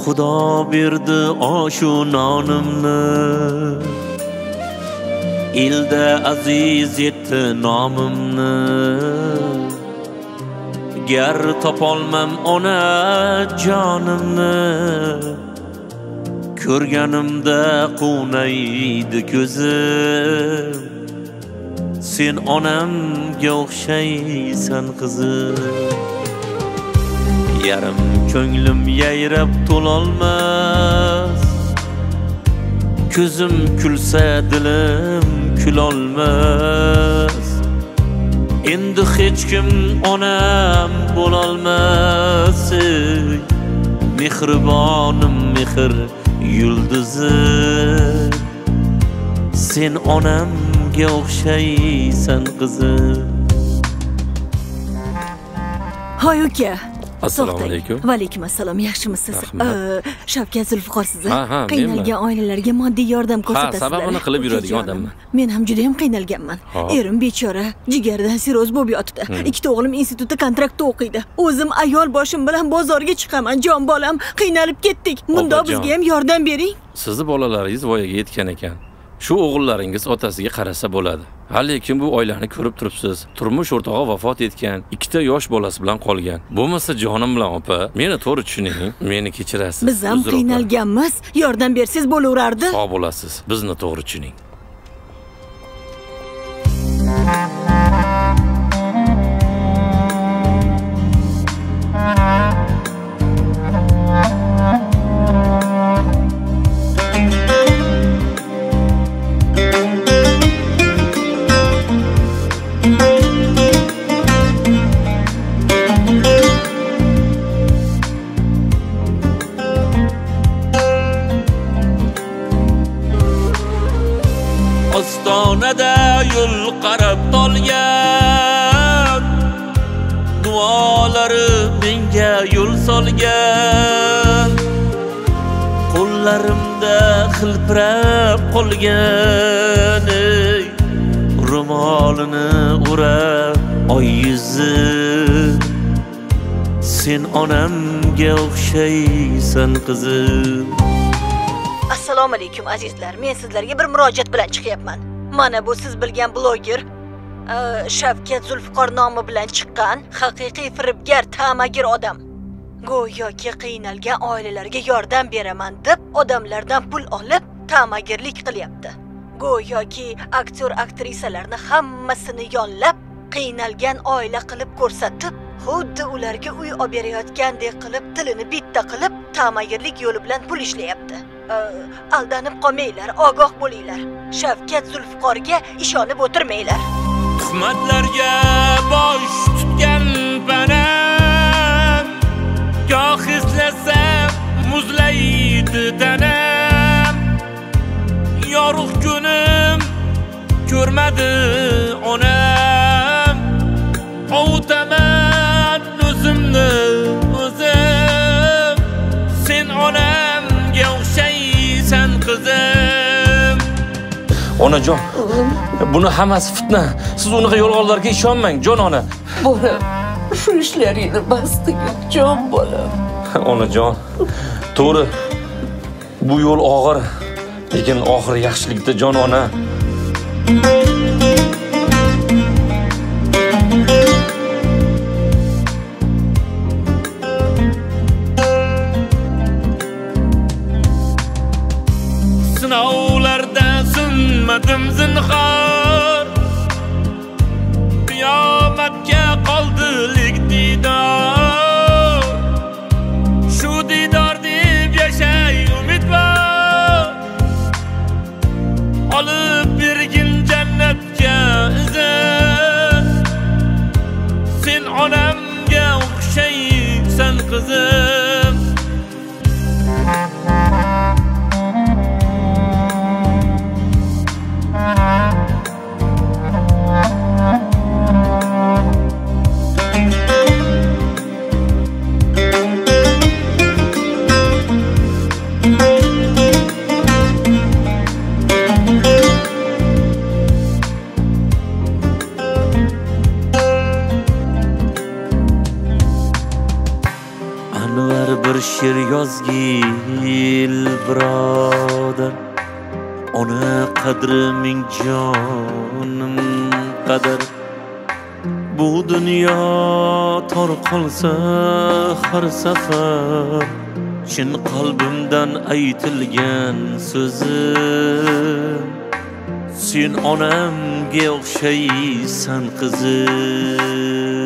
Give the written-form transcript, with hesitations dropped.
Xudo berdi oshu nonimni, elda aziz etdi nomimni. Gar topolmam ona jonimni, ko'rganimda quvnaydi ko'zim. Sen onamga o'xshaysan qizim. Yarim ko'nglim yayrab to'lolmas, ko'zim kulsa dilim kulolmas. Endi hech kim onam bo'lolmas. Mehribonim mehr yulduzi, sen onamga o'xshaysan qizim. Hoy uka. Assalomu alaykum. Va alaykum assalom. Yaxshimisiz? Shavkat Zulfiqor siz. Ha, qiynalgan oilalarga moddiy yordam ko'rsatasizlar. Ha, sababini qilib yuradigan odamman. Men ham juda ham qiynalganman. Erim bechora jigardan siroz bo'lib yotibdi. Ikkita o'g'lim institutda kontraktda o'qiydi. O'zim ayol boshim bilan bozorga chiqaman. Jon bolam, qiynalib ketdik. Bunda bizga ham yordam bering. Sizni bolalaringiz voyaga yetgan ekan. Shu o'g'illaringiz otasiga qarasa bo'ladi. Lekin bu oilani ko'rib turibsiz. Turmush o'rtog'i vafot etgan, ikkita yosh bolasi bilan qolgan. Bo'lmasa jonim bilan opa, meni to'g'ri tushuning, meni kechirasiz. Biz ham qiynalganmiz. Yordam bersiz bo'laverardi. Sog' bo'lasiz. Bizni to'g'ri tushuning. Ostonada yo'l qarab tolgan, duolari menga yo'l solgan. Qo'llarimda xilpirab qolgan, ro'molini o'rab oy yuzi, sen onamga o'xshaysan qizim. Assalomu alaykum azizlar. Men sizlarga bir murojaat bilan chiqyapman. Mana bu siz bilgan bloger Shavkat Zulfiqor nomi bilan chiqqan haqiqiy firibgar, ta'magir odam. Go'yoki qiynalgan oilalarga yordam beraman deb odamlardan pul olib ta'magirlik qilyapti. Go'yoki aktyor aktrisalarni hammasini yollab qiynalgan oila qilib ko'rsatib, xuddi ularga uy olib berayotgandek qilib tilini bitta qilib ta'magirlik yo'li bilan pul ishlayapti. Aldanib qolmanglar, ogoh bo'linglar. Shavkat Zulfiqorga ishonib o'tirmanglar. Tuhmatlarga bosh tutgan panam, goh eslasam muzlaydi tanam. Yorug' kunim ko'rmadi onam, ovutaman o'zimni o'zim. Sen onamga o'xshaysan qizim. Onajon, buni hammasi fitna. Siz unaqa yolg'onlarga ishonmang, jon ona. Bolam, shu ishlaringni basdiga, jon bolam. Onajon, to'g'ri. Bu yo'l og'ir, lekin oxiri yaxshilikda jon ona. Sinovlarda sinmadim zinhor, qiyomatga qoldilik didor. Shu didor deb yashay umid bor, olib bergin jannatga izin. Sen onamga o'xshaysan qizim. bir she'r yozgil birodar. Ona qadri ming jonim qadar. Bu dunyo tor qolsa har safar chin qalbimdan aytilgan so'zim. Sen onamga o'xshaysan qizim.